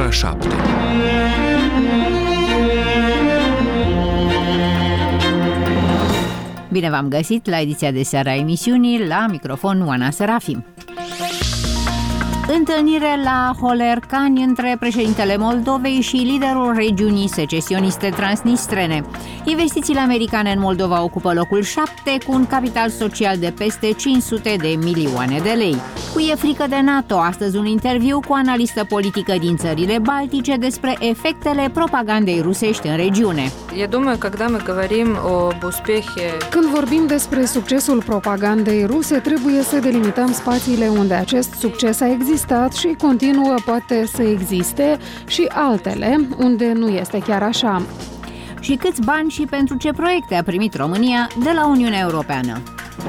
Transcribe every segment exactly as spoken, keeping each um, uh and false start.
ora șapte. Bine v-am găsit la ediția de seară a emisiunii, la microfon Oana Serafim. Întâlnire la Holercani între președintele Moldovei și liderul regiunii secesioniste transnistrene. Investițiile americane în Moldova ocupă locul șapte, cu un capital social de peste cinci sute de milioane de lei. Cu e frică de NATO, astăzi un interviu cu o analistă politică din țările Baltice despre efectele propagandei rusești în regiune. Când vorbim despre succesul propagandei ruse, trebuie să delimităm spațiile unde acest succes a existat și continuă poate să existe și altele unde nu este chiar așa. Și câți bani și pentru ce proiecte a primit România de la Uniunea Europeană?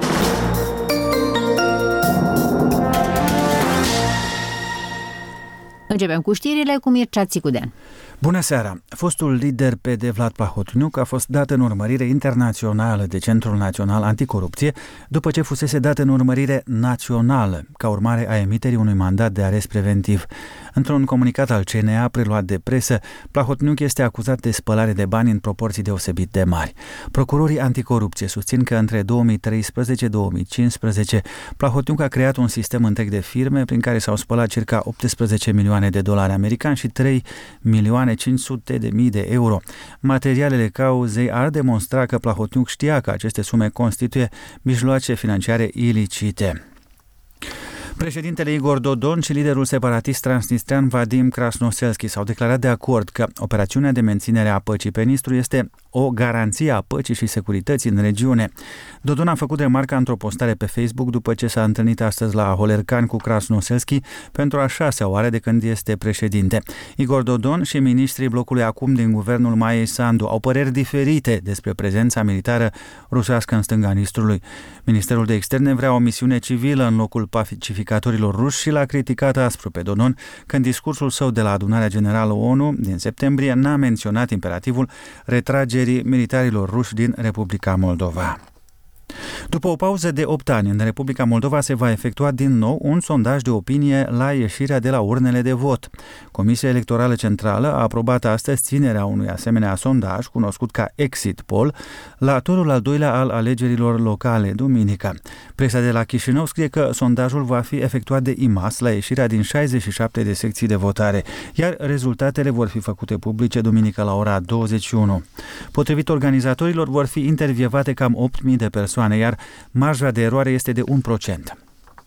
Începem cu știrile cu Mircea Țicudean. Bună seara! Fostul lider P D Vlad Plahotniuc a fost dat în urmărire internațională de Centrul Național Anticorupție după ce fusese dat în urmărire națională, ca urmare a emiterii unui mandat de arest preventiv. Într-un comunicat al C N A preluat de presă, Plahotniuc este acuzat de spălare de bani în proporții deosebit de mari. Procurorii anticorupție susțin că între două mii treisprezece - două mii cincisprezece Plahotniuc a creat un sistem întreg de firme prin care s-au spălat circa optsprezece milioane de dolari americani și trei milioane cinci sute de mii de euro. Materialele cauzei ar demonstra că Plahotniuc știa că aceste sume constituie mijloace financiare ilicite. Președintele Igor Dodon și liderul separatist transnistrean Vadim Krasnoselski s-au declarat de acord că operațiunea de menținere a păcii pe Nistru este o garanție a păcii și securității în regiune. Dodon a făcut remarca într-o postare pe Facebook după ce s-a întâlnit astăzi la Holercani cu Krasnoselski pentru a șasea oară de când este președinte. Igor Dodon și ministrii blocului acum din guvernul Maiei Sandu au păreri diferite despre prezența militară rusească în stânga Nistrului. Ministerul de Externe vrea o misiune civilă în locul pacificatorilor ruși și l-a criticat aspru pe Dodon când discursul său de la adunarea generală ONU din septembrie n-a menționat imperativul retragerii militarilor ruși din Republica Moldova. După o pauză de opt ani, în Republica Moldova se va efectua din nou un sondaj de opinie la ieșirea de la urnele de vot. Comisia Electorală Centrală a aprobat astăzi ținerea unui asemenea sondaj, cunoscut ca exit poll, la turul al doilea al alegerilor locale, duminica. Presa de la Chișinău scrie că sondajul va fi efectuat de I M A S la ieșirea din șaizeci și șapte de secții de votare, iar rezultatele vor fi făcute publice duminică la ora douăzeci și unu. Potrivit organizatorilor, vor fi intervievate cam opt mii de persoane, iar marja de eroare este de un procent.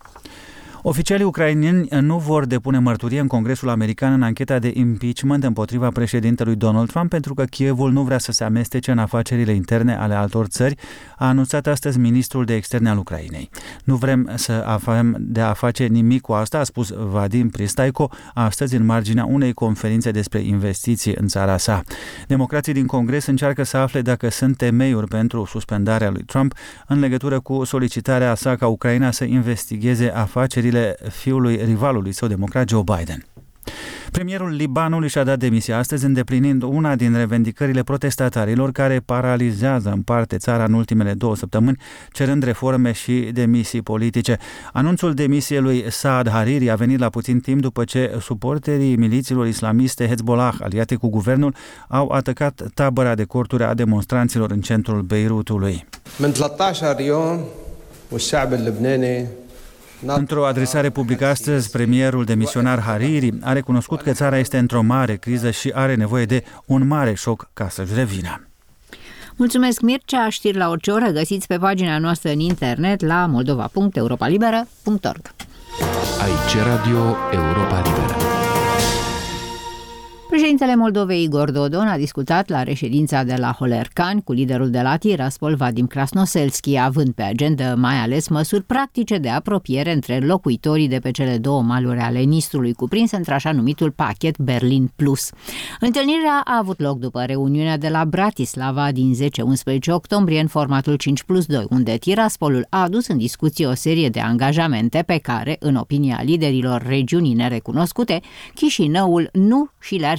Oficialii ucraineni nu vor depune mărturie în Congresul American în ancheta de impeachment împotriva președintelui Donald Trump pentru că Kievul nu vrea să se amestece în afacerile interne ale altor țări, a anunțat astăzi ministrul de externe al Ucrainei. Nu vrem să avem de a face nimic cu asta, a spus Vadim Pristaiko astăzi în marginea unei conferințe despre investiții în țara sa. Democrații din Congres încearcă să afle dacă sunt temeiuri pentru suspendarea lui Trump în legătură cu solicitarea sa ca Ucraina să investigheze afacerile fiului rivalului său democrat Joe Biden. Premierul Libanului și-a dat demisia astăzi, îndeplinind una din revendicările protestatarilor care paralizează în parte țara în ultimele două săptămâni, cerând reforme și demisii politice. Anunțul demisiei lui Saad Hariri a venit la puțin timp după ce suporterii milițiilor islamiste Hezbollah, aliate cu guvernul, au atacat tabăra de corturi a demonstranților în centrul Beirutului. Într-o adresare publică astăzi, premierul demisionar Hariri a recunoscut că țara este într-o mare criză și are nevoie de un mare șoc ca să-și revină. Mulțumesc, Mircea. Știri la orice oră găsiți pe pagina noastră în internet la moldova punct europa liberă punct org. Aici Radio Europa Liberă. Președintele Moldovei Igor Dodon a discutat la reședința de la Holercani cu liderul de la Tiraspol, Vadim Krasnoselski, având pe agenda mai ales măsuri practice de apropiere între locuitorii de pe cele două maluri ale Nistrului, cuprins între așa numitul pachet Berlin Plus. Întâlnirea a avut loc după reuniunea de la Bratislava din zece unsprezece octombrie în formatul cinci plus doi, unde Tiraspolul a adus în discuție o serie de angajamente pe care, în opinia liderilor regiunii nerecunoscute, Chișinăul nu și le-ar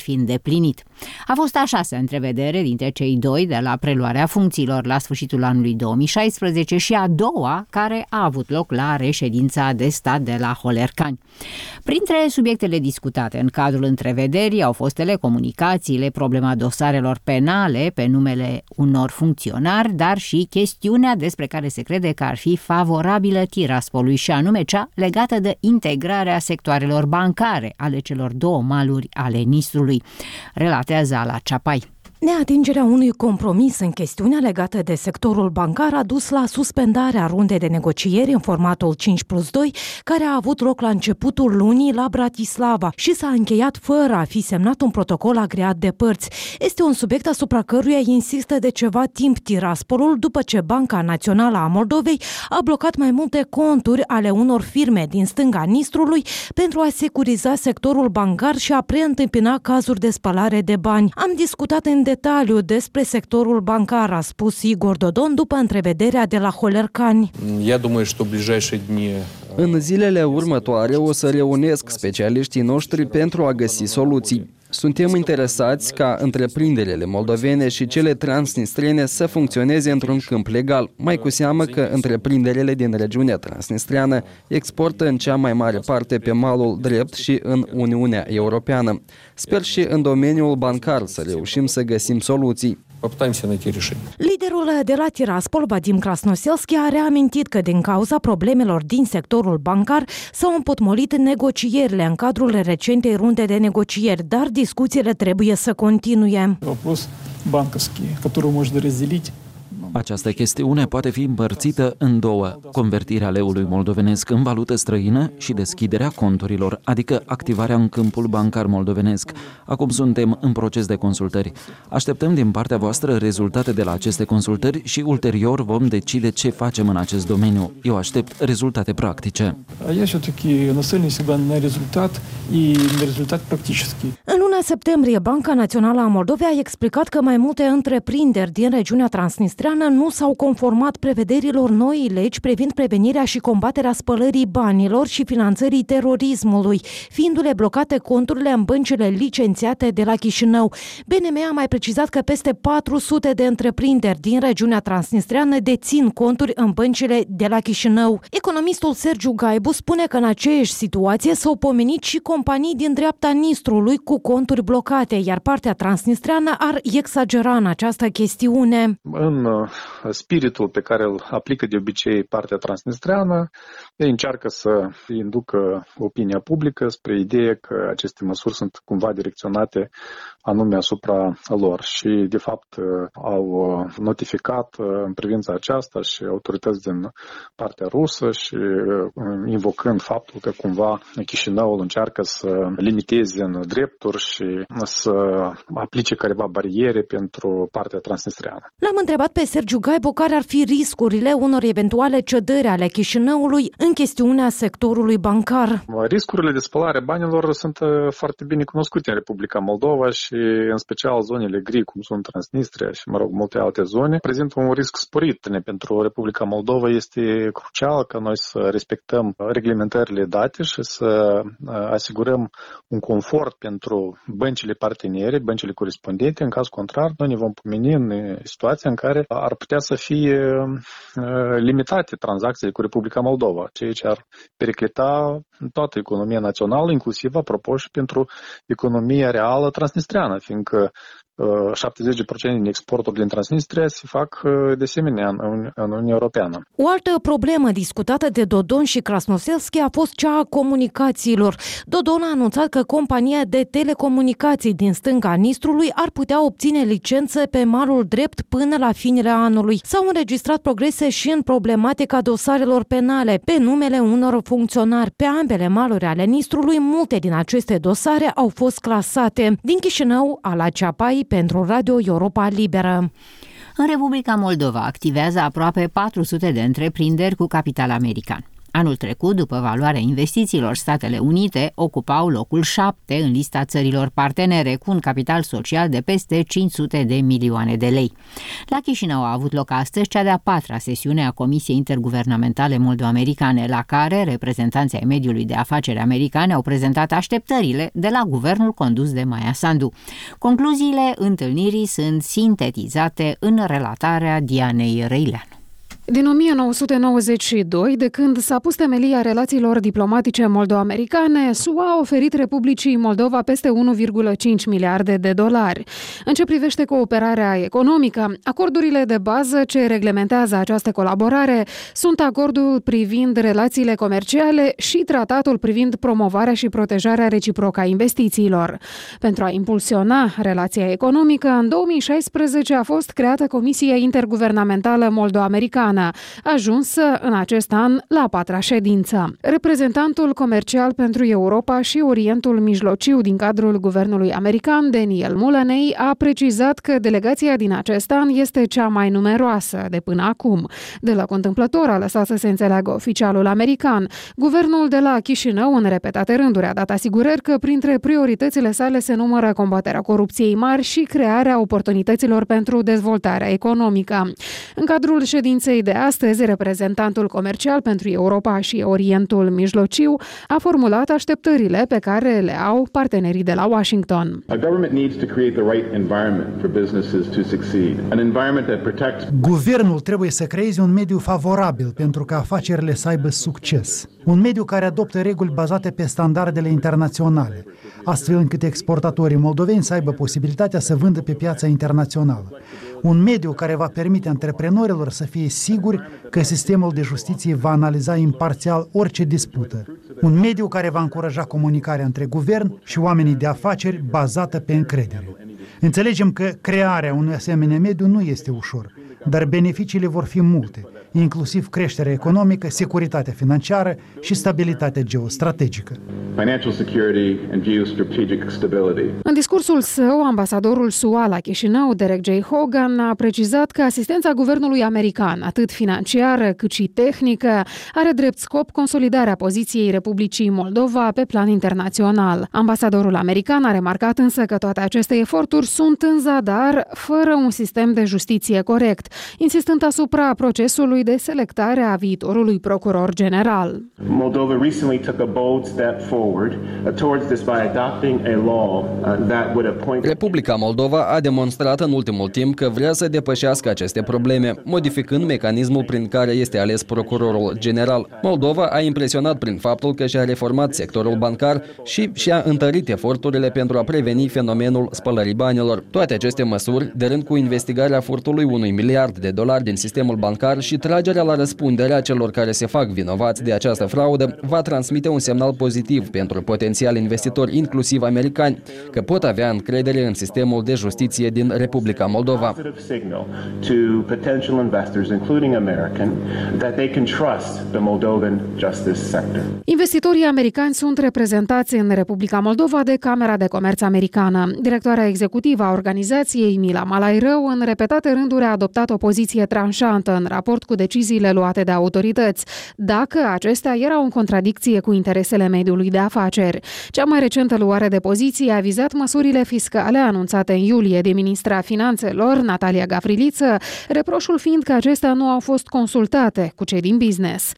fi îndeplinit. A fost a șasea întrevedere dintre cei doi de la preluarea funcțiilor la sfârșitul anului două mii șaisprezece și a doua care a avut loc la reședința de stat de la Holercani. Printre subiectele discutate în cadrul întrevederii au fost telecomunicațiile, problema dosarelor penale pe numele unor funcționari, dar și chestiunea despre care se crede că ar fi favorabilă Tiraspolului, și anume cea legată de integrarea sectoarelor bancare ale celor două maluri ale Nistrului, relatează Ala Ceapai. Neatingerea unui compromis în chestiunea legată de sectorul bancar a dus la suspendarea rundei de negocieri în formatul cinci plus doi, care a avut loc la începutul lunii la Bratislava și s-a încheiat fără a fi semnat un protocol agreat de părți. Este un subiect asupra căruia insistă de ceva timp Tiraspolul, după ce Banca Națională a Moldovei a blocat mai multe conturi ale unor firme din stânga Nistrului pentru a securiza sectorul bancar și a preîntâmpina cazuri de spălare de bani. Am discutat în detaliu despre sectorul bancar, a spus Igor Dodon după întrevederea de la Holercani. În zilele următoare o să reunesc specialiștii noștri pentru a găsi soluții. Suntem interesați ca întreprinderile moldovene și cele transnistrene să funcționeze într-un câmp legal, mai cu seamă că întreprinderile din regiunea transnistreană exportă în cea mai mare parte pe malul drept și în Uniunea Europeană. Sper și în domeniul bancar să reușim să găsim soluții. Liderul de la Tiraspol, Vadim Krasnoselski, a reamintit că din cauza problemelor din sectorul bancar s-au împotmolit negocierile în cadrul recentei runde de negocieri, dar discuțiile trebuie să continue. Această chestiune poate fi împărțită în două: convertirea leului moldovenesc în valută străină și deschiderea conturilor, adică activarea în câmpul bancar moldovenesc. Acum suntem în proces de consultări. Așteptăm din partea voastră rezultate de la aceste consultări și ulterior vom decide ce facem în acest domeniu. Eu aștept rezultate practice. În luna septembrie, Banca Națională a Moldovei a explicat că mai multe întreprinderi din regiunea transnistreană nu s-au conformat prevederilor noii legi privind prevenirea și combaterea spălării banilor și finanțării terorismului, fiindu-le blocate conturile în băncile licențiate de la Chișinău. B N M a mai precizat că peste patru sute de întreprinderi din regiunea transnistreană dețin conturi în băncile de la Chișinău. Economistul Sergiu Gaibu spune că în aceeași situație s-au pomenit și companii din dreapta Nistrului cu conturi blocate, iar partea transnistreană ar exagera în această chestiune. În spiritul pe care îl aplică de obicei partea transnistreană, ei încearcă să inducă opinia publică spre ideea că aceste măsuri sunt cumva direcționate anume asupra lor și de fapt au notificat în privința aceasta și autorități din partea rusă și invocând faptul că cumva Chișinăul încearcă să limiteze în drepturi și să aplice careva bariere pentru partea transnistreană. L-am întrebat pe Sergiu Gaibu care ar fi riscurile unor eventuale cedări ale Chișinăului în chestiunea sectorului bancar. Riscurile de spălare banilor sunt foarte bine cunoscute în Republica Moldova și în special zonele gri, cum sunt Transnistria și, mă rog, multe alte zone, prezintă un risc sporit. Pentru Republica Moldova este crucial ca noi să respectăm reglementările date și să asigurăm un confort pentru băncile partenere, băncile corespondente. În caz contrar, noi ne vom pomeni în situația în care ar putea să fie limitate tranzacțiile cu Republica Moldova, ceea ce ar periclita toată economia națională, inclusiv, apropo, și pentru economia reală transnistreană, fiindcă șaptezeci la sută din exporturi din Transnistria se fac de asemenea în Uniunea Europeană. O altă problemă discutată de Dodon și Krasnoselski a fost cea a comunicațiilor. Dodon a anunțat că compania de telecomunicații din stânga Nistrului ar putea obține licențe pe malul drept până la finele anului. S-au înregistrat progrese și în problematica dosarelor penale pe numele unor funcționari. Pe ambele maluri ale Nistrului, multe din aceste dosare au fost clasate. Din Chișinău, Ala Ceapai pentru Radio Europa Liberă. În Republica Moldova activează aproape patru sute de întreprinderi cu capital american. Anul trecut, după valoarea investițiilor, Statele Unite ocupau locul șapte în lista țărilor partenere, cu un capital social de peste cinci sute de milioane de lei. La Chișinău a avut loc astăzi cea de-a patra sesiune a Comisiei Interguvernamentale Moldo-Americane, la care reprezentanții ai mediului de afaceri americane au prezentat așteptările de la guvernul condus de Maia Sandu. Concluziile întâlnirii sunt sintetizate în relatarea Dianei Răileanu. Din o mie nouă sute nouăzeci și doi, de când s-a pus temelia relațiilor diplomatice moldo-americane, S U A a oferit Republicii Moldova peste unu virgulă cinci miliarde de dolari. În ce privește cooperarea economică, acordurile de bază ce reglementează această colaborare sunt acordul privind relațiile comerciale și tratatul privind promovarea și protejarea reciprocă a investițiilor. Pentru a impulsiona relația economică, în două mii șaisprezece a fost creată Comisia Interguvernamentală Moldo-Americană, ajunsă în acest an la a patra ședință. Reprezentantul comercial pentru Europa și Orientul Mijlociu din cadrul guvernului american, Daniel Mulaney, a precizat că delegația din acest an este cea mai numeroasă de până acum. De la întâmplător a lăsat să se înțeleagă oficialul american. Guvernul de la Chișinău, în repetate rânduri, a dat asigurări că printre prioritățile sale se numără combaterea corupției mari și crearea oportunităților pentru dezvoltarea economică. În cadrul ședinței de astăzi, reprezentantul comercial pentru Europa și Orientul Mijlociu a formulat așteptările pe care le au partenerii de la Washington. Guvernul trebuie să creeze un mediu favorabil pentru ca afacerile să aibă succes. Un mediu care adoptă reguli bazate pe standardele internaționale, astfel încât exportatorii moldoveni să aibă posibilitatea să vândă pe piața internațională. Un mediu care va permite antreprenorilor să fie siguri că sistemul de justiție va analiza imparțial orice dispută. Un mediu care va încuraja comunicarea între guvern și oamenii de afaceri bazată pe încredere. Înțelegem că crearea unui asemenea mediu nu este ușor, dar beneficiile vor fi multe, inclusiv creșterea economică, securitatea financiară și stabilitatea geostrategică. În discursul său, ambasadorul S U A la Chișinău, Derek J. Hogan, a precizat că asistența guvernului american, atât financiară cât și tehnică, are drept scop consolidarea poziției Republicii Moldova pe plan internațional. Ambasadorul american a remarcat însă că toate aceste eforturi sunt în zadar, fără un sistem de justiție corect, insistând asupra procesului de selectare a viitorului procuror general. Moldova recently took a bold step forward towards this by adopting a law that would appoint. Republica Moldova a demonstrat în ultimul timp că vrea să depășească aceste probleme, modificând mecanismul prin care este ales procurorul general. Moldova a impresionat prin faptul că și-a reformat sectorul bancar și și-a întărit eforturile pentru a preveni fenomenul spălării banilor. Toate aceste măsuri, de rând cu investigarea furtului unui miliard de dolari din sistemul bancar și tragerea la răspundere a celor care se fac vinovați de această fraudă, va transmite un semnal pozitiv pentru potențiali investitori, inclusiv americani, că pot avea încredere în sistemul de justiție din Republica Moldova. Investitorii americani sunt reprezentați în Republica Moldova de Camera de Comerț americană. Directoarea executivă a organizației, Mila Malairău, în repetate rânduri a adoptat o poziție tranșantă în raport cu deciziile luate de autorități, dacă acestea erau în contradicție cu interesele mediului de afaceri. Cea mai recentă luare de poziție a vizat măsurile fiscale anunțate în iulie de ministra Finanțelor, Natalia Gavriliță, reproșul fiind că acestea nu au fost consultate cu cei din business.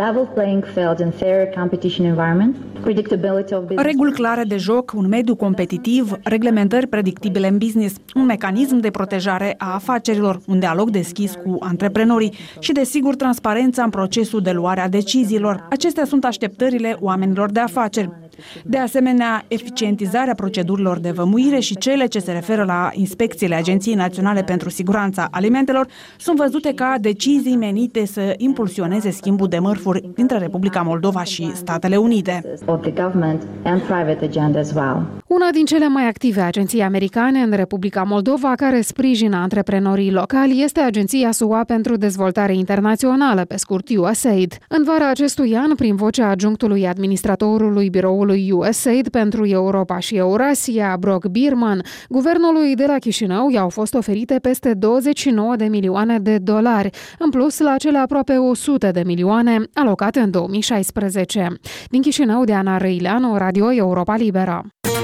Reguli clare de joc, un mediu competitiv, reglementări predictibile în business, un mecanism de protejare a afacerilor, un dialog deschis cu antreprenorii și, desigur, transparența în procesul de luare a deciziilor. Acestea sunt așteptările oamenilor de afaceri. De asemenea, eficientizarea procedurilor de vămuire și cele ce se referă la inspecțiile Agenției Naționale pentru Siguranța Alimentelor sunt văzute ca decizii menite să impulsioneze schimbul de mărfuri dintre Republica Moldova și Statele Unite. Una din cele mai active agenții americane în Republica Moldova care sprijină antreprenorii locali este Agenția S U A pentru Dezvoltare Internațională, pe scurt U S A I D. În vara acestui an, prin vocea adjunctului administratorului biroului fondului U S A I D pentru Europa și Eurasia, Brock Bierman, guvernului de la Chișinău i-au fost oferite peste douăzeci și nouă de milioane de dolari, în plus la cele aproape o sută de milioane alocate în două mii șaisprezece. Din Chișinău, Diana Răileanu, Radio Europa Liberă.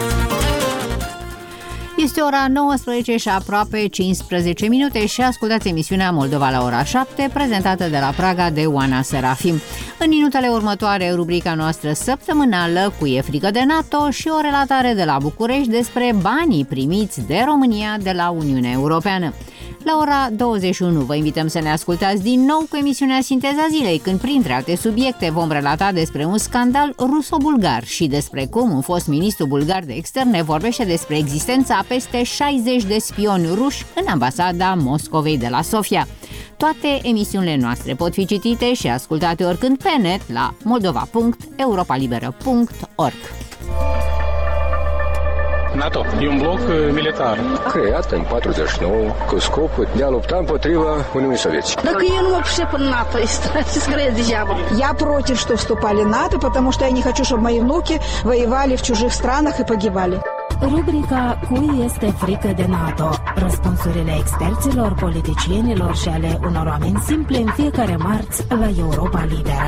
Este ora nouăsprezece și aproape cincisprezece minute și ascultați emisiunea Moldova la ora șapte, prezentată de la Praga de Oana Serafim. În minutele următoare, rubrica noastră săptămânală cu E frică de NATO și o relatare de la București despre banii primiți de România de la Uniunea Europeană. La ora douăzeci și unu vă invităm să ne ascultați din nou cu emisiunea Sinteza Zilei, când printre alte subiecte vom relata despre un scandal ruso-bulgar și despre cum un fost ministru bulgar de externe vorbește despre existența a peste șaizeci de spioni ruși în ambasada Moscovei de la Sofia. Toate emisiunile noastre pot fi citite și ascultate oricând pe net la moldova punct europa liberă punct org. NATO e un bloc militar creat în patruzeci și nouă cu scopul de a lupta împotriva Uniunii Sovietice. Dacă eu nu mă пришел în НАТО, скорее degeaba. Я против, что вступали в НАТО, потому что я не хочу, чтобы мои внуки воевали в чужих странах и погибали. Rubrica Cui este frică de NATO? Răspunsurile experților, politicienilor și ale unor oameni simple în fiecare marți la Europa Liberă.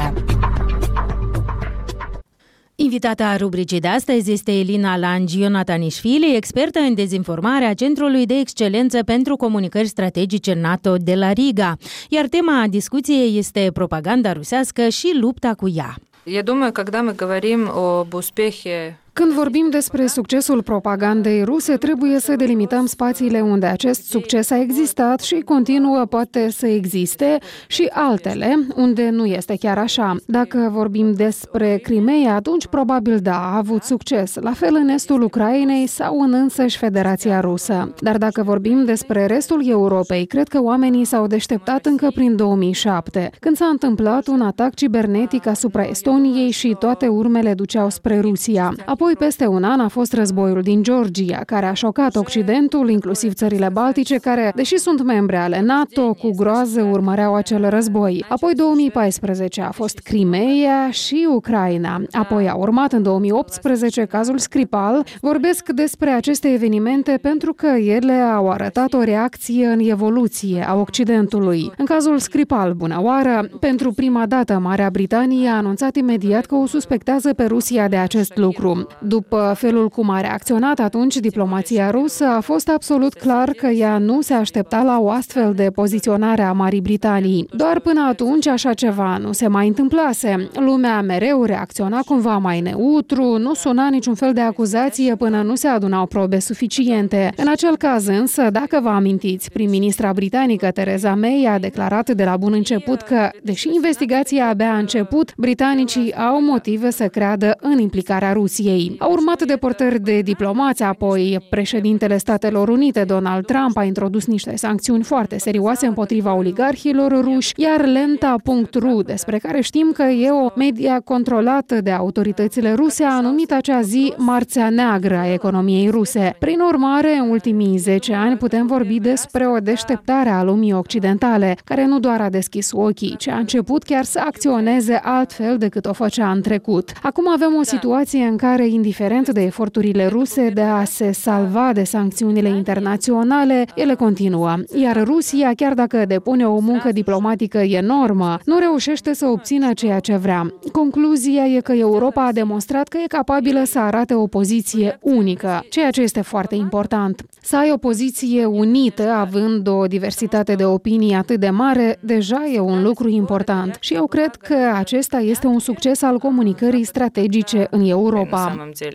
Invitata rubricii de astăzi este Elina Langi-Ionatanișvili, expertă în dezinformare a Centrului de Excelență pentru Comunicări Strategice NATO de la Riga, iar tema discuției este propaganda rusească și lupta cu ea. Я думаю, когда мы говорим об успехе. Când vorbim despre succesul propagandei ruse, trebuie să delimităm spațiile unde acest succes a existat și continuă poate să existe și altele unde nu este chiar așa. Dacă vorbim despre Crimeea, atunci probabil da, a avut succes, la fel în estul Ucrainei sau în însăși Federația Rusă. Dar dacă vorbim despre restul Europei, cred că oamenii s-au deșteptat încă prin două mii șapte, când s-a întâmplat un atac cibernetic asupra Estoniei și toate urmele duceau spre Rusia. Apoi, peste un an a fost războiul din Georgia, care a șocat Occidentul, inclusiv țările baltice, care, deși sunt membre ale NATO, cu groază urmăreau acel război. Apoi două mii paisprezece a fost Crimeea și Ucraina. Apoi a urmat în două mii optsprezece cazul Skripal. Vorbesc despre aceste evenimente pentru că ele au arătat o reacție în evoluție a Occidentului. În cazul Skripal, bună oară, pentru prima dată Marea Britanie a anunțat imediat că o suspectează pe Rusia de acest lucru. După felul cum a reacționat atunci diplomația rusă, a fost absolut clar că ea nu se aștepta la o astfel de poziționare a Marii Britanii. Doar până atunci așa ceva nu se mai întâmplase. Lumea mereu reacționa cumva mai neutru, nu suna niciun fel de acuzație până nu se adunau probe suficiente. În acel caz însă, dacă vă amintiți, prim-ministra britanică Theresa May a declarat de la bun început că, deși investigația abia a început, britanicii au motive să creadă în implicarea Rusiei. Au urmat deportări de diplomați, apoi președintele Statelor Unite, Donald Trump, a introdus niște sancțiuni foarte serioase împotriva oligarhilor ruși, iar Lenta punct ru, despre care știm că e o media controlată de autoritățile ruse, a numit acea zi Marțea Neagră a economiei ruse. Prin urmare, în ultimii zece ani putem vorbi despre o deșteptare a lumii occidentale, care nu doar a deschis ochii, ci a început chiar să acționeze altfel decât o făcea în trecut. Acum avem o situație în care, indiferent de eforturile ruse de a se salva de sancțiunile internaționale, ele continuă. Iar Rusia, chiar dacă depune o muncă diplomatică enormă, nu reușește să obțină ceea ce vrea. Concluzia e că Europa a demonstrat că e capabilă să arate o poziție unică, ceea ce este foarte important. Să ai o poziție unită, având o diversitate de opinii atât de mare, deja e un lucru important. Și eu cred că acesta este un succes al comunicării strategice în Europa.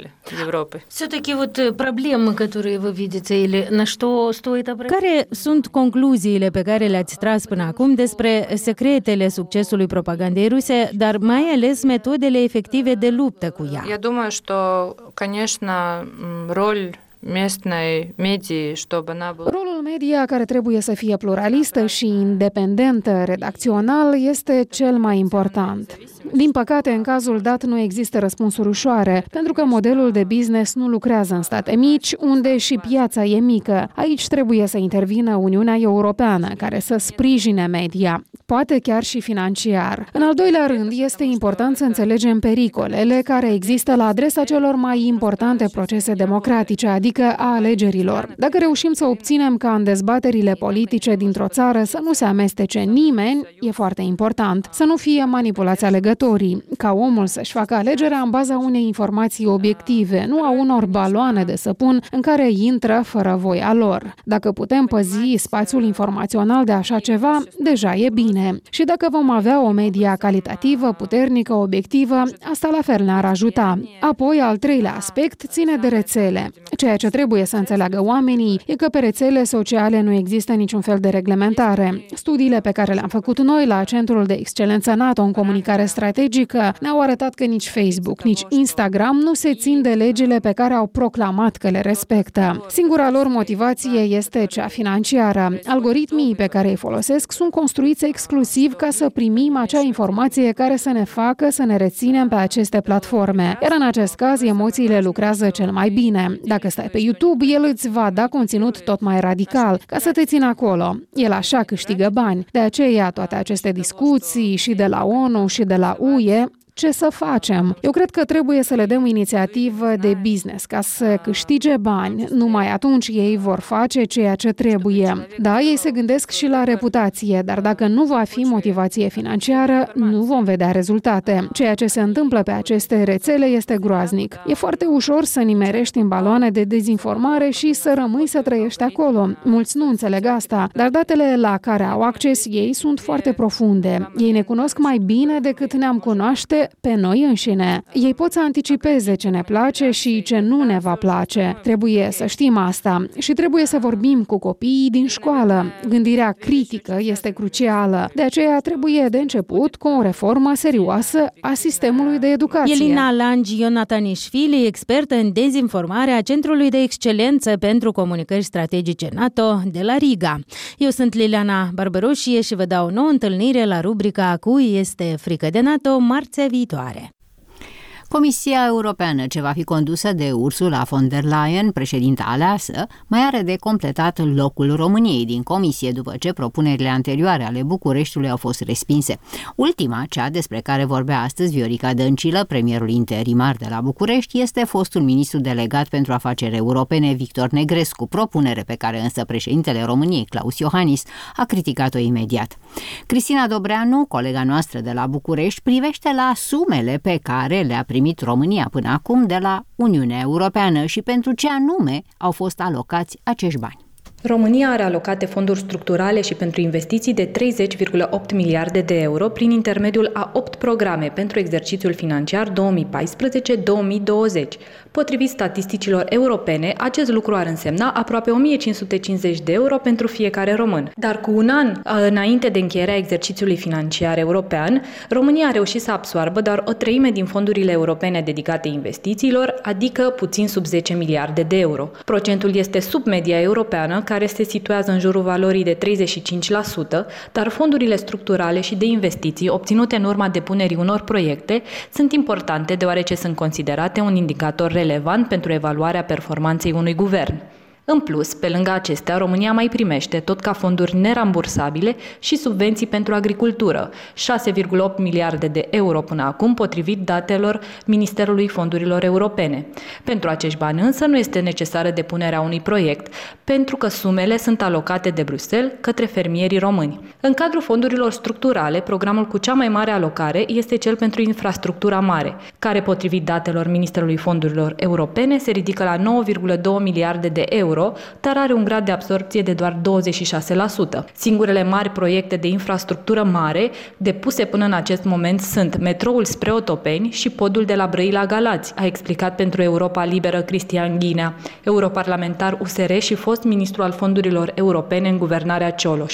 Все-таки вот проблемы, которые вы видите, или на что стоит обратить? Care sunt concluziile pe care le-ați tras până acum despre secretele succesului propagandei ruse, dar mai ales metodele efective de luptă cu ea? Я думаю, что, конечно, роль местной медии, чтобы она была... Rolul media, care trebuie să fie pluralistă și independentă redacțional, este cel mai important. Din păcate, în cazul dat nu există răspunsuri ușoare, pentru că modelul de business nu lucrează în state mici, unde și piața e mică. Aici trebuie să intervină Uniunea Europeană, care să sprijine media, poate chiar și financiar. În al doilea rând, este important să înțelegem pericolele care există la adresa celor mai importante procese democratice, adică a alegerilor. Dacă reușim să obținem ca în dezbaterile politice dintr-o țară să nu se amestece nimeni, e foarte important. Să nu fie manipulați alegătorii, ca omul să-și facă alegerea în baza unei informații obiective, nu a unor baloane de săpun în care intră fără voia lor. Dacă putem păzi spațiul informațional de așa ceva, deja e bine. Și dacă vom avea o media calitativă, puternică, obiectivă, asta la fel ne-ar ajuta. Apoi, al treilea aspect ține de rețele. Ceea ce trebuie să înțeleagă oamenii e că pe rețele sociale nu există niciun fel de reglementare. Studiile pe care le-am făcut noi la Centrul de Excelență NATO în Comunicare Strategică ne-au arătat că nici Facebook, nici Instagram nu se țin de legile pe care au proclamat că le respectă. Singura lor motivație este cea financiară. Algoritmii pe care îi folosesc sunt construiți exclusiv ca să primim acea informație care să ne facă să ne reținem pe aceste platforme. Iar în acest caz, emoțiile lucrează cel mai bine. Dacă stai pe YouTube, el îți va da conținut tot mai radical, ca să te țină acolo. El așa câștigă bani. De aceea, toate aceste discuții și de la ONU și de la U E, ce să facem? Eu cred că trebuie să le dăm inițiativă de business ca să câștige bani. Numai atunci ei vor face ceea ce trebuie. Da, ei se gândesc și la reputație, dar dacă nu va fi motivație financiară, nu vom vedea rezultate. Ceea ce se întâmplă pe aceste rețele este groaznic. E foarte ușor să nimerești în baloane de dezinformare și să rămâi să trăiești acolo. Mulți nu înțeleg asta, dar datele la care au acces ei sunt foarte profunde. Ei ne cunosc mai bine decât ne-am cunoaște pe noi înșine. Ei pot să anticipeze ce ne place și ce nu ne va place. Trebuie să știm asta și trebuie să vorbim cu copiii din școală. Gândirea critică este crucială. De aceea trebuie de început cu o reformă serioasă a sistemului de educație. Elina Langi-Ionatanișvili, expertă în dezinformare a Centrului de Excelență pentru Comunicări Strategice NATO de la Riga. Eu sunt Liliana Barberoșie și vă dau o nouă întâlnire la rubrica Cui este frică de NATO, marțea viitoare. Comisia Europeană, ce va fi condusă de Ursula von der Leyen, președinta aleasă, mai are de completat locul României din comisie după ce propunerile anterioare ale Bucureștiului au fost respinse. Ultima, cea despre care vorbea astăzi Viorica Dăncilă, premierul interimar de la București, este fostul ministru delegat pentru afaceri europene Victor Negrescu, propunere pe care însă președintele României, Klaus Iohannis, a criticat-o imediat. Cristina Dobreanu, colega noastră de la București, privește la sumele pe care le-a primit România până acum de la Uniunea Europeană și pentru ce anume au fost alocați acești bani. România are alocate fonduri structurale și pentru investiții de treizeci virgulă opt miliarde de euro prin intermediul a opt programe pentru exercițiul financiar două mii paisprezece două mii douăzeci. Potrivit statisticilor europene, acest lucru ar însemna aproape o mie cinci sute cincizeci de euro pentru fiecare român. Dar cu un an înainte de încheierea exercițiului financiar european, România a reușit să absoarbă doar o treime din fondurile europene dedicate investițiilor, adică puțin sub zece miliarde de euro. Procentul este sub media europeană, care se situează în jurul valorii de treizeci și cinci la sută, dar fondurile structurale și de investiții obținute în urma depunerii unor proiecte sunt importante deoarece sunt considerate un indicator relevant pentru evaluarea performanței unui guvern. În plus, pe lângă acestea, România mai primește, tot ca fonduri nerambursabile, și subvenții pentru agricultură, șase virgulă opt miliarde de euro până acum, potrivit datelor Ministerului Fondurilor Europene. Pentru acești bani însă nu este necesară depunerea unui proiect, pentru că sumele sunt alocate de Bruxelles către fermierii români. În cadrul fondurilor structurale, programul cu cea mai mare alocare este cel pentru infrastructura mare, care, potrivit datelor Ministerului Fondurilor Europene, se ridică la nouă virgulă doi miliarde de euro, dar are un grad de absorpție de doar douăzeci și șase la sută. Singurele mari proiecte de infrastructură mare depuse până în acest moment sunt metroul spre Otopeni și podul de la Brăila la Galați, a explicat pentru Europa Liberă Cristian Ghinea, europarlamentar U S R și fost ministru al fondurilor europene în guvernarea Cioloș.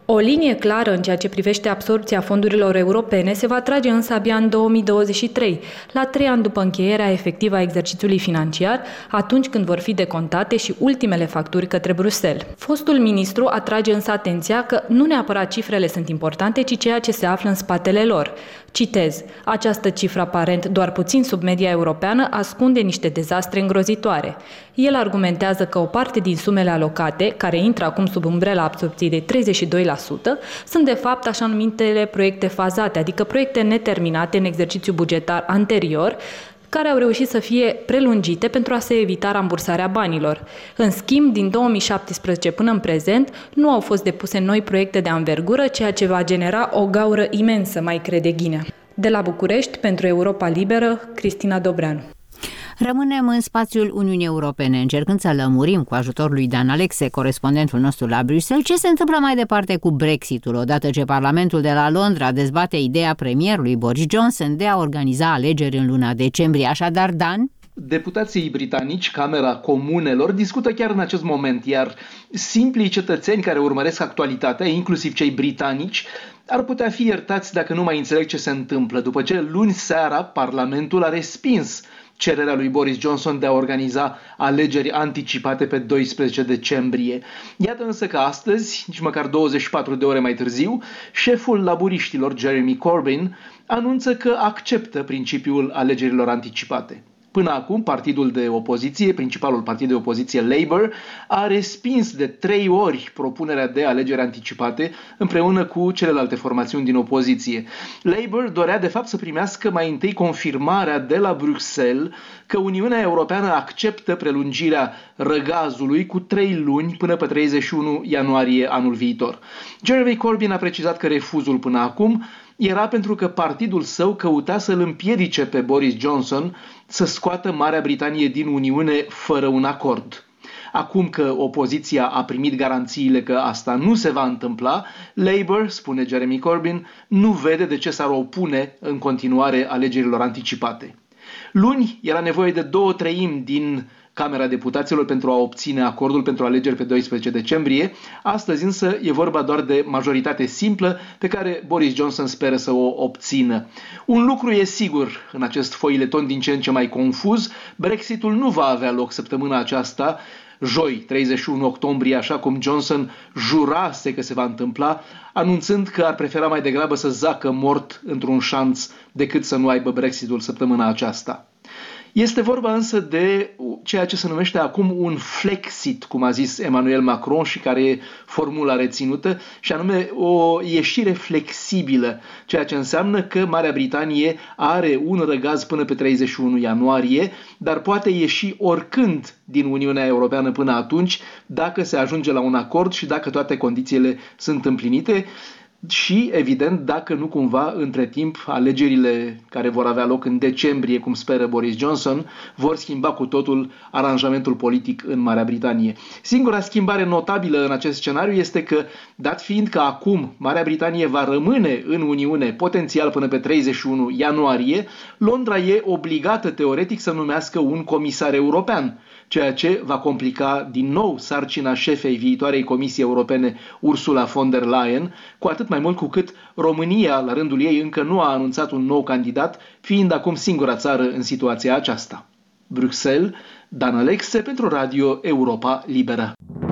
O linie clară în ceea ce privește absorbția fondurilor europene se va trage însă abia în două mii douăzeci și trei, la trei ani după încheierea efectivă a exercițiului financiar, atunci când vor fi decontate și ultimele facturi către Bruxelles. Fostul ministru atrage însă atenția că nu neapărat cifrele sunt importante, ci ceea ce se află în spatele lor. Citez, această cifră aparent doar puțin sub media europeană ascunde niște dezastre îngrozitoare. El argumentează că o parte din sumele alocate, care intră acum sub umbrela absorbției de treizeci și doi la sută, sunt de fapt așa numitele proiecte fazate, adică proiecte neterminate în exercițiu bugetar anterior, care au reușit să fie prelungite pentru a se evita rambursarea banilor. În schimb, din două mii șaptesprezece până în prezent, nu au fost depuse noi proiecte de anvergură, ceea ce va genera o gaură imensă, mai crede Ghinea. De la București, pentru Europa Liberă, Cristina Dobreanu. Rămânem în spațiul Uniunii Europene, încercând să lămurim cu ajutorul lui Dan Alexe, corespondentul nostru la Bruxelles, ce se întâmplă mai departe cu Brexitul, odată ce Parlamentul de la Londra dezbate ideea premierului Boris Johnson de a organiza alegeri în luna decembrie. Așadar, Dan? Deputații britanici, Camera Comunelor, discută chiar în acest moment, iar simplii cetățeni care urmăresc actualitatea, inclusiv cei britanici, ar putea fi iertați dacă nu mai înțeleg ce se întâmplă, după ce luni seara Parlamentul a respins cererea lui Boris Johnson de a organiza alegeri anticipate pe doisprezece decembrie. Iată însă că astăzi, nici măcar douăzeci și patru de ore mai târziu, șeful laburiștilor, Jeremy Corbyn, anunță că acceptă principiul alegerilor anticipate. Până acum, partidul de opoziție, principalul partid de opoziție, Labour, a respins de trei ori propunerea de alegeri anticipate împreună cu celelalte formațiuni din opoziție. Labour dorea de fapt să primească mai întâi confirmarea de la Bruxelles că Uniunea Europeană acceptă prelungirea răgazului cu trei luni până pe treizeci și unu ianuarie anul viitor. Jeremy Corbyn a precizat că refuzul până acum era pentru că partidul său căuta să-l împiedice pe Boris Johnson să scoată Marea Britanie din Uniune fără un acord. Acum că opoziția a primit garanțiile că asta nu se va întâmpla, Labour, spune Jeremy Corbyn, nu vede de ce s-ar opune în continuare alegerilor anticipate. Luni era nevoie de două treimi din Camera Deputaților pentru a obține acordul pentru alegeri pe doisprezece decembrie. Astăzi însă e vorba doar de majoritate simplă pe care Boris Johnson speră să o obțină. Un lucru e sigur în acest foileton din ce în ce mai confuz: Brexitul nu va avea loc săptămâna aceasta, joi, treizeci și unu octombrie, așa cum Johnson jurase că se va întâmpla, anunțând că ar prefera mai degrabă să zacă mort într-un șanț decât să nu aibă Brexitul săptămâna aceasta. Este vorba însă de ceea ce se numește acum un Flexit, cum a zis Emmanuel Macron și care e formula reținută, și anume o ieșire flexibilă, ceea ce înseamnă că Marea Britanie are un răgaz până pe treizeci și unu ianuarie, dar poate ieși oricând din Uniunea Europeană până atunci, dacă se ajunge la un acord și dacă toate condițiile sunt împlinite. Și, evident, dacă nu cumva, între timp, alegerile care vor avea loc în decembrie, cum speră Boris Johnson, vor schimba cu totul aranjamentul politic în Marea Britanie. Singura schimbare notabilă în acest scenariu este că, dat fiind că acum Marea Britanie va rămâne în Uniune potențial până pe treizeci și unu ianuarie, Londra e obligată teoretic să numească un comisar european, ceea ce va complica din nou sarcina șefei viitoarei Comisii Europene, Ursula von der Leyen, cu atât mai mult cu cât România, la rândul ei, încă nu a anunțat un nou candidat, fiind acum singura țară în situația aceasta. Bruxelles, Dan Alexe pentru Radio Europa Liberă.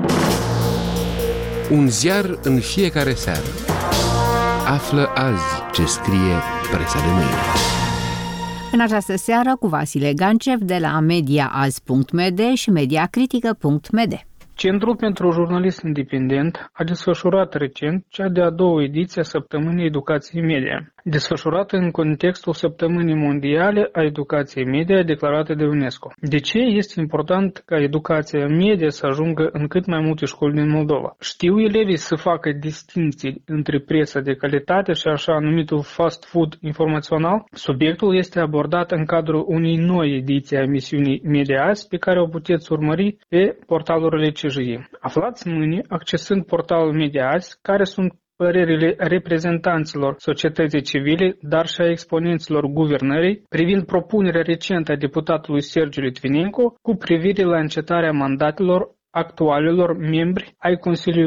Un ziar în fiecare seară. Află azi ce scrie presa de mâine. În această seară cu Vasile Gancev de la mediaazi punct m d și mediacritică punct m d. Centrul pentru Jurnalist Independent a desfășurat recent cea de-a doua ediție a Săptămânii Educației Media, desfășurată în contextul Săptămânii Mondiale a Educației Media declarate de UNESCO. De ce este important ca educația media să ajungă în cât mai multe școli din Moldova? Știu elevii să facă distinții între presa de calitate și așa numitul fast food informațional? Subiectul este abordat în cadrul unei noi ediții a emisiunii Media Azi, pe care o puteți urmări pe portalurile C J I. Aflați mâine, accesând portalul Media Azi, care sunt părerile reprezentanților societății civile, dar și a exponenților guvernării, privind propunerea recentă a deputatului Sergiu Litvinenko cu privire la încetarea mandatelor actualilor membri ai Consiliului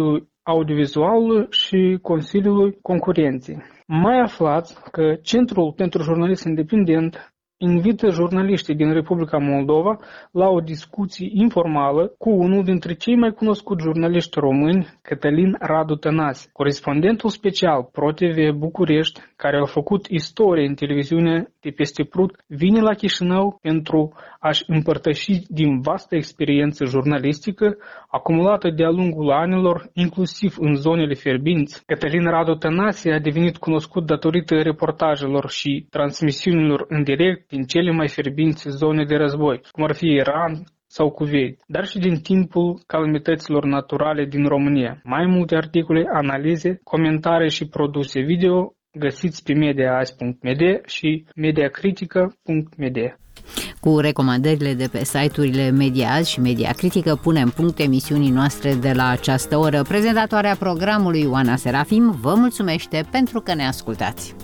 Audiovizualului și Consiliului Concurenței. Mai aflați că Centrul pentru Jurnalism Independent invită jurnaliștii din Republica Moldova la o discuție informală cu unul dintre cei mai cunoscuți jurnaliști români, Cătălin Radu Tănase, corespondentul special ProTV București, care a făcut istorie în televiziune de peste Prut, vine la Chișinău pentru a-și împărtăși din vastă experiență jurnalistică acumulată de-a lungul anilor, inclusiv în zonele fierbinți. Cătălin Radu Tănase a devenit cunoscut datorită reportajelor și transmisiunilor în direct din cele mai fierbinți zone de război, cum ar fi Iran sau Kuwait, dar și din timpul calamităților naturale din România. Mai multe articole, analize, comentarii și produse video găsiți pe mediaazi punct m d și mediacritică punct m d. Cu recomandările de pe site-urile Mediaazi și Mediacritică punem punct emisiunii noastre de la această oră. Prezentatoarea programului Ioana Serafim vă mulțumește pentru că ne ascultați.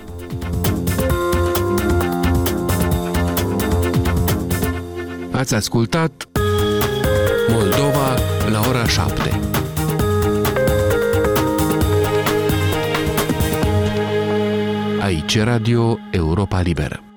Ați ascultat Moldova la ora șapte. Aici Radio Europa Liberă.